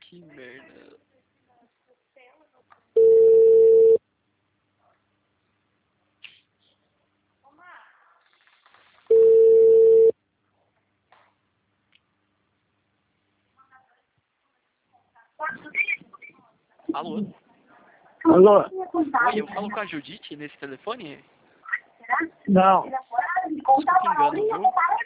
Que merda. Alô? Alô? Oi, eu falo com a Judite nesse telefone? Não. Desculpa o engano, viu?